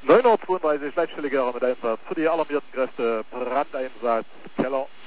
9:32 Uhr, Leitstelle Gera mit Einsatz für die alarmierten Kräfte, Brandeinsatz, Keller.